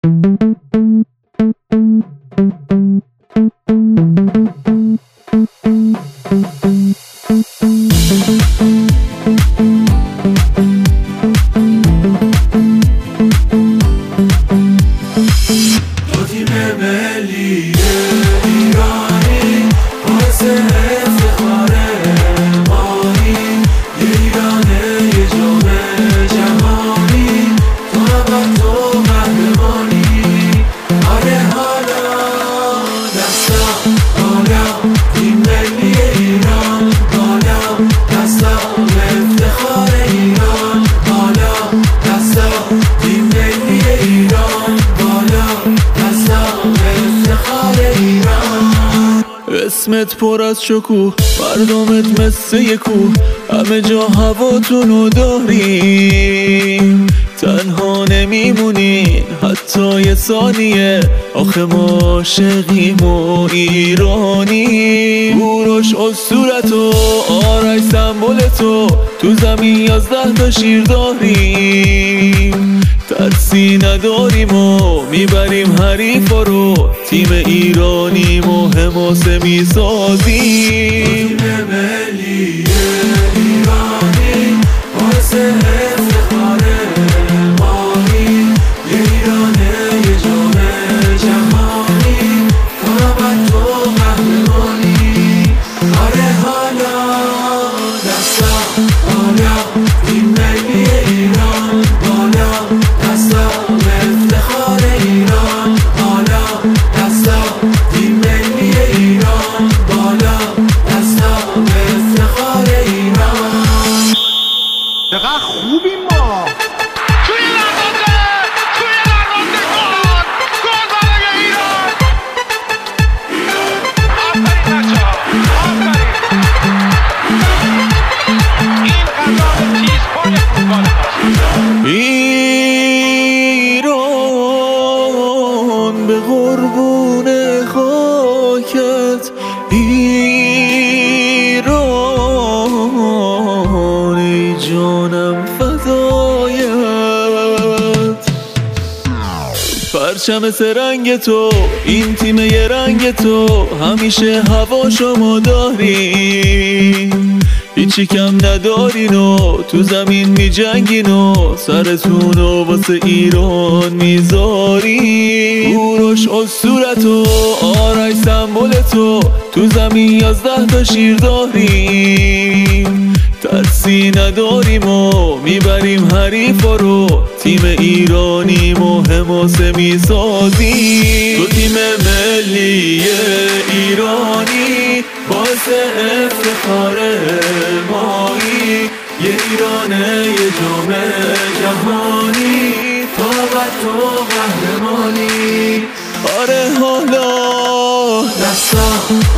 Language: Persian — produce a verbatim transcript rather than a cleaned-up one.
تو تیم ملی ایرانی باعث افتخار مایی، یه ایرانه یه جام جهانی، تو هم تو قهرمانی. آره حالا دستا بالا، تیم ملی ایران بالا، دستا افتخار ایران بالا، دستا تیم ملی ایران بالا، دستا افتخار ایران. اسمت پر از شکوه، مردمت مثل یه کوه، همه جا هواتونو داریم، تنها نمیمونین حتی یه ثانیه، آخه ما عاشقیم و ایرانی. کوروش اسطورتو، آرش سمبولتو، تو زمین یازده تا شیر داریم، ترسی نداریم و میبریم حریفا رو، تیم ایرانی و حماسه میسازیم. تیم ملی ایرانی باعث افتخار مایی، یه ایرانه یه جام جهانی، تو هم تو قهرمانی. آره حالا دستا بالا، تیم ملی ایران بالا، دستا افتخار ایران بالا، دستا تیم ملی ایران بالا، دستا افتخار ایران. چقدر خوبیم ما. توی دروازه، توی دروازه گل، گل برای ایران. آفرین بچه‌ها، آفرین. این قضا چیزهای فوتبال ماست. ایران به قربون خاکت، ایران ای جانم فدایت، پرچم سرنگ تو، این تیم یه رنگ تو، همیشه هوا شما داریم، هیچی کم ندارین و تو زمین می جنگین و سرتون و واسه ایران میذارین. کوروش اسطورتو، آرش سمبولتو، تو زمین یازده تا شیر داریم، ترسی نداریم و میبریم حریفا رو، تیم ایرانی و حماسه میسازیم. تو تیم ملی ایرانی باعث افتخار مایی، یه ایرانه یه جام جهانی، تو و تو قهرمانی. آره حالا دستا